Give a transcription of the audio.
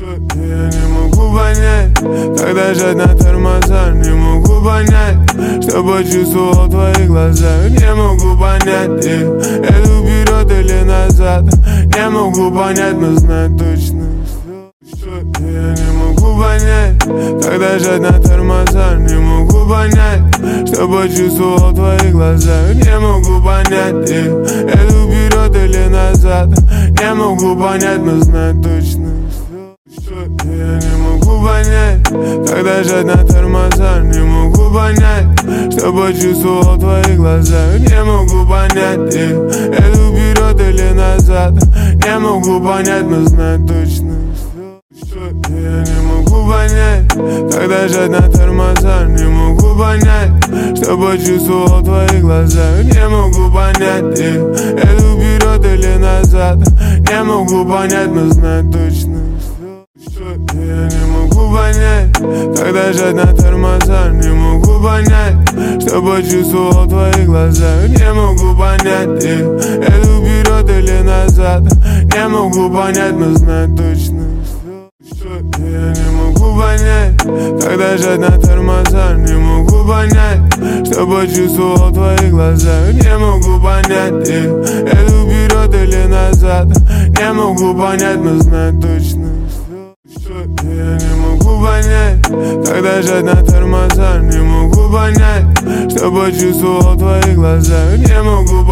Я не могу понять, как дожать на тормоза. Не могу понять, что почувствовал в твоих глазах. Не могу понять, иду вперед или назад. Не могу понять, но знать точно. Я не могу понять, как дожать на тормоза. Не могу понять, что почувствовал в твоих глазах. Не могу понять, иду вперед или назад. Не могу понять, но знать точно. Я не могу понять, как дожать на тормоза. Не могу понять, что почувствовал в твоих глазах. Не могу понять, иду вперед или назад. Не могу понять, но знать точно. Я не могу понять, как дожать на тормоза. Не могу понять, что почувствовал в твоих глазах. Не могу понять, иду вперед или назад. Не могу понять, но знать точно. Я не могу понять, как дожать на тормоза. Не могу понять, что почувствовал в твоих глазах. Не могу понять, иду вперед или назад. Не могу понять, но знать точно. Я не могу понять, как дожать на тормоза. Не могу понять, что почувствовал в твоих глазах. Не могу понять, иду вперед или назад. Не могу понять, но знать точно. Я не могу понять, как дожать на тормоза. Не могу понять, что почувствовал в твоих глазах. Не могу